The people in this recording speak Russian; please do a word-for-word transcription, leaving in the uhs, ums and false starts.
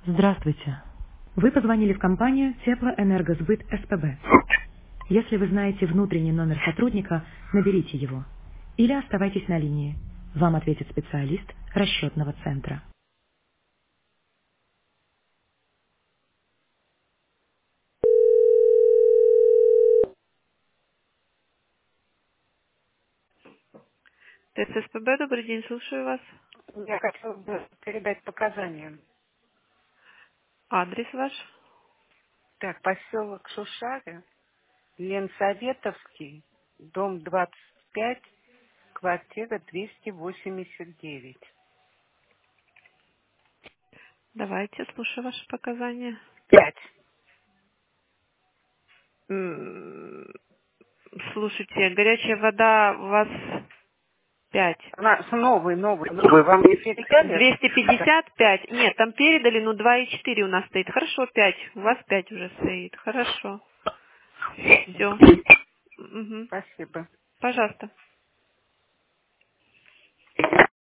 Здравствуйте. Вы позвонили в компанию Теплоэнергосбыт СПБ. Если вы знаете внутренний номер сотрудника, наберите его. Или оставайтесь на линии. Вам ответит специалист расчетного центра. ТССПБ, добрый день, слушаю вас. Я хотела бы передать показания. Адрес ваш? Так, поселок Шушары, Ленсоветовский, дом двадцать пять, квартира двести восемьдесят девять. Давайте, слушаю ваши показания. Пять. М, Слушайте, горячая вода у вас пять. Она с новый, новый, новый. Вам не передали? двести пятьдесят пять. Нет, там передали, ну два и четыре у нас стоит. Хорошо, пять. У вас пять уже стоит. Хорошо. Все. Спасибо. Пожалуйста.